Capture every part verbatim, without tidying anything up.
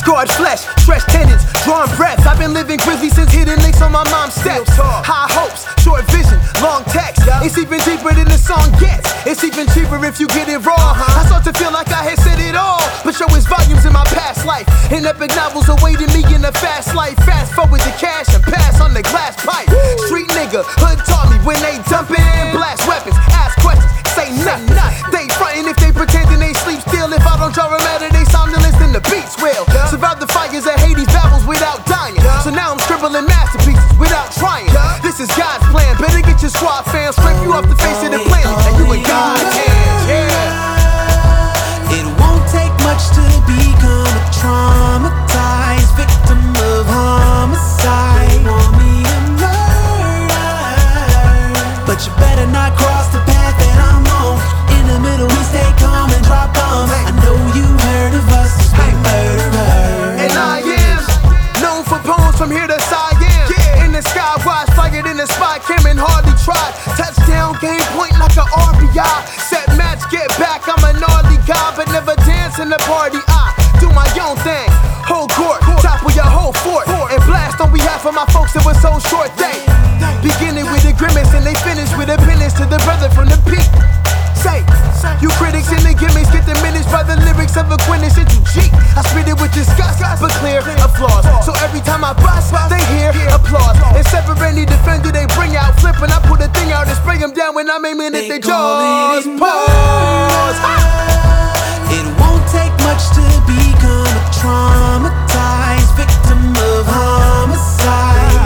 Scarred flesh, stretched tendons, drawn breaths. I've been living grizzly since hidden links on my mom's steps. High hopes, short vision, long text. It's even deeper than the song gets. It's even cheaper if you get it raw. I start to feel like I had said it all, but show his volumes in my past life. And epic novels awaiting me in a fast life. Fast forward the cash and pass on the glass pipe. Street nigga, hood taught me when they dump in, blast weapons, ask questions, say nothing. They frontin' if they pretending they sleep still. If I don't draw them out of they somnolence, then the beats will survive the fires of Hades battles without dying. So now I'm scribbling masterpieces without trying. This is God's plan. Better get your squad fam, scrape you off the face of the planet, and you in God's hands. Yeah. It won't take much to become a traumatized victim of homicide. They want me to murder, but you better not cross the path that I'm on. In the middle we stay calm and drop bombs. I know you heard of us, we murderers. And I am known for poems from here to Siam. Yeah. In the sky, watch fired in the spot, Cameron hardly tried. Touchdown, game point like a R B I. Set match, get back, I'm a gnarly guy, but never dance in the party. I do my own thing, whole court, topple your whole fort, and blast on behalf of my folks that was so short. They beginning with a grimace and they finish with a penance to the brother from the peak. Say, you critics and the gimmicks get diminished by the lyrics of a quintessential G. I spit it with disgust, but clear applause. So every time I bust, they hear applause. And sever any defender they bring out, flip and I put a thing out and spray them down when I'm aiming at their jaws. Pause. It won't take much to become a traumatized victim of homicide.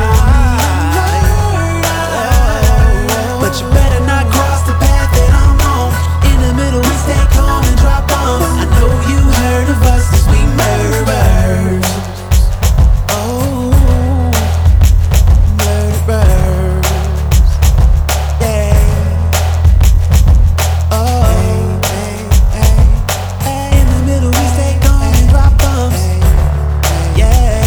But you better not cross the path that I'm on. In the middle we stay calm and drop bombs. I know you heard of us, cause we murderers. Oh, murderers. Yeah. Oh, hey, hey, hey. In the middle we stay calm and drop bombs. Yeah.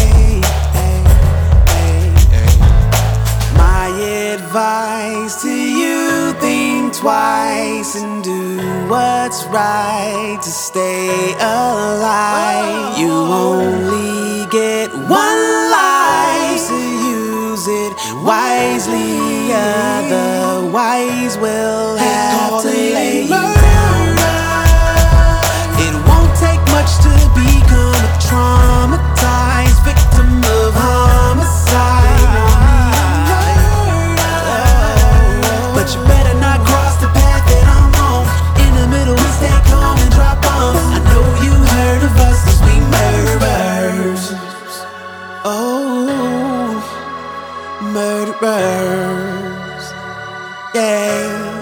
My advice to you, think twice and do what's right to stay alive. You only get one life, so use it wisely, otherwise we'll have to lay you down. It won't take much to become a traumatized victim of homicide. But you better not cross the path that I'm on. In the middle we stay calm and drop bombs. I know you heard of us, cause we murderers. Oh, murderers. Yeah.